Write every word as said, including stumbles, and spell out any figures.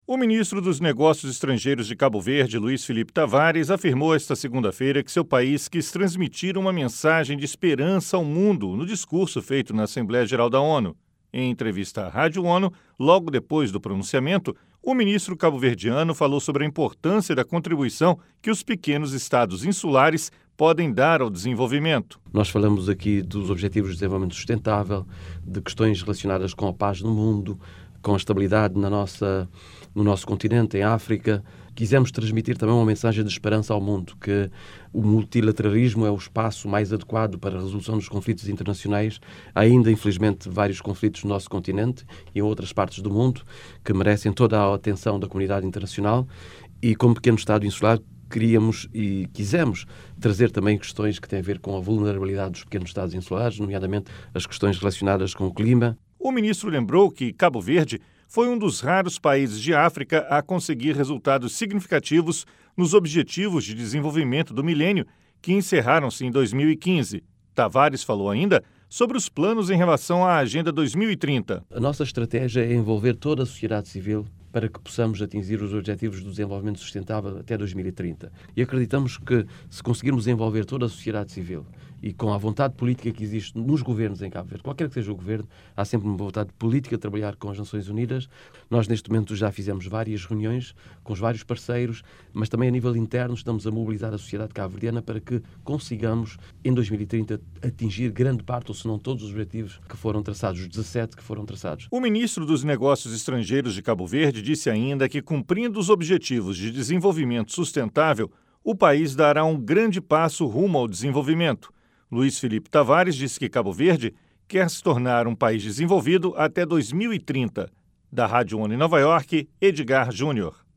O ministro dos Negócios Estrangeiros de Cabo Verde, Luiz Felipe Tavares, afirmou esta segunda-feira que seu país quis transmitir uma mensagem de esperança ao mundo no discurso feito na Assembleia Geral da ONU. Em entrevista à Rádio ONU, logo depois do pronunciamento, o ministro cabo-verdiano falou sobre a importância da contribuição que os pequenos estados insulares podem dar ao desenvolvimento. Nós falamos aqui dos Objetivos de Desenvolvimento Sustentável, de questões relacionadas com a paz no mundo, com a estabilidade na nossa, no nosso continente, em África. Quisemos transmitir também uma mensagem de esperança ao mundo, que o multilateralismo é o espaço mais adequado para a resolução dos conflitos internacionais. Há ainda, infelizmente, vários conflitos no nosso continente e em outras partes do mundo que merecem toda a atenção da comunidade internacional e, como pequeno Estado insular, queríamos e quisemos trazer também questões que têm a ver com a vulnerabilidade dos pequenos Estados insulares, nomeadamente as questões relacionadas com o clima. O ministro lembrou que Cabo Verde foi um dos raros países de África a conseguir resultados significativos nos Objetivos de Desenvolvimento do Milênio, que encerraram-se em dois mil e quinze. Tavares falou ainda sobre os planos em relação à Agenda dois mil e trinta. A nossa estratégia é envolver toda a sociedade civil para que possamos atingir os Objetivos do Desenvolvimento Sustentável até dois mil e trinta. E acreditamos que, se conseguirmos envolver toda a sociedade civil e com a vontade política que existe nos governos em Cabo Verde, qualquer que seja o governo, há sempre uma vontade política de trabalhar com as Nações Unidas. Nós, neste momento, já fizemos várias reuniões com os vários parceiros, mas também a nível interno estamos a mobilizar a sociedade cabo-verdiana para que consigamos, em dois mil e trinta, atingir grande parte, ou se não todos os objetivos que foram traçados, os dezassete que foram traçados. O ministro dos Negócios Estrangeiros de Cabo Verde disse ainda que, cumprindo os Objetivos de Desenvolvimento Sustentável, o país dará um grande passo rumo ao desenvolvimento. Luiz Felipe Tavares disse que Cabo Verde quer se tornar um país desenvolvido até dois mil e trinta. Da Rádio ONU em Nova York, Edgar Júnior.